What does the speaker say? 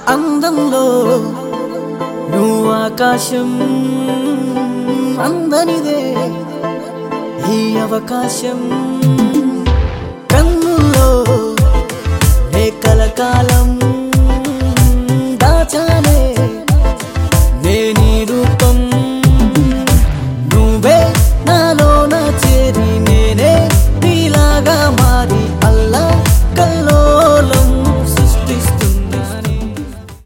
అందంలో నువ్వు ఆకాశం అందనిదే ఈ అవకాశం కన్నుల్లో నే కలకాలం